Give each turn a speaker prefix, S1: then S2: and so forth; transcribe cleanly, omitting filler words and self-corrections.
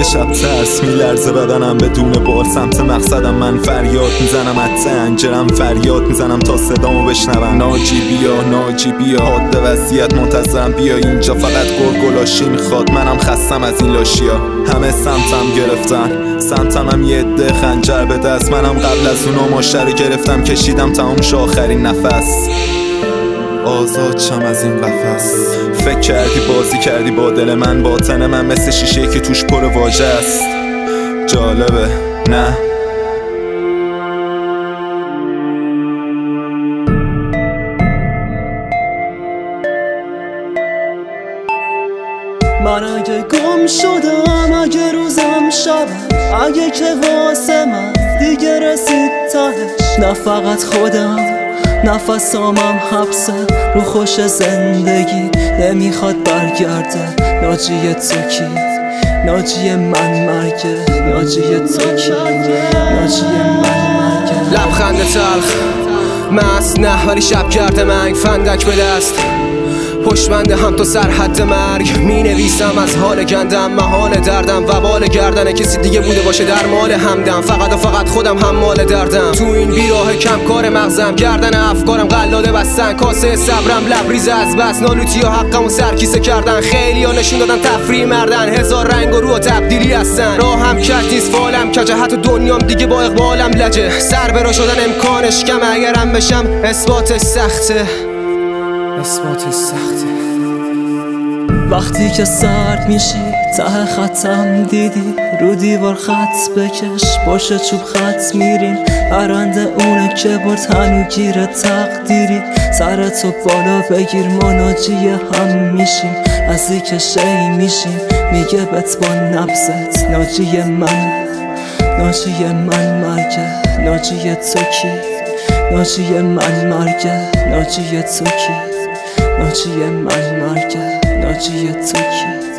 S1: شب ترس میلرزه بدنم بدون بار سمت مقصدم من فریاد میزنم عطسه انجرم فریاد میزنم تا صدامو بشنون ناجی بیا ناجی بیا حاد وضعیت منتظرم بیا اینجا فقط گلگلاشی میخواد منم خستم از این لاشیا همه سمتم گرفتن سمتم هم یه عده خنجر به دست منم قبل از اونا ماشر گرفتم کشیدم تمام شو آخرین نفس آزاد شم از این قفس فکر کردی بازی کردی با دل من باطن من مثل شیشه که توش پر واژه است جالبه نه
S2: من اگه گم شدم اگه روزم شبه اگه که واسه من دیگه رسید تهش نه فقط خودم نفسامم حبسه رو خوش زندگی نمیخواد برگرده ناجی تو کی ناجی من مرگه ناجی تو کی ناجی من مرگه
S3: لبخند تلخ مست نه ولی شب کرده منگ فندک به دست پشمنده هم تا سرحد مرگ می نویسم از حال گندم محال دردم و بال گردن کسی دیگه بوده باشه در مال همدم فقط و فقط خودم هم مال دردم تو این بیراه کم کار مغزم گردن افکارم قلاده بستن کاسه صبرم لبریز از بس نالوتی و حقمو سرکیسه کردن خیلی ها نشون دادن تفریح مردن هزار رنگ و رو و تبدیلی هستن راهم کج نیست فالم کجه حتی دنیام دیگه با اقبالم لجه سر برا شدن امکانش کم اگرم بشم اثباتش سخته اثباتش سخته
S2: وقتی که سرد میشی ته خطم دیدی رو دیوار خط بکش باشه چوب خط میریم برنده اونه که برد هنو گیر تقدیری سرتو بالا بگیر ما ناجی هم میشیم از ای که شی میشیم میگه بت با نبزت ناجی من مرگه ناجی تو کی ناجی من مرگه ناجی تو کی ناجی من مرگه ناجی تو کی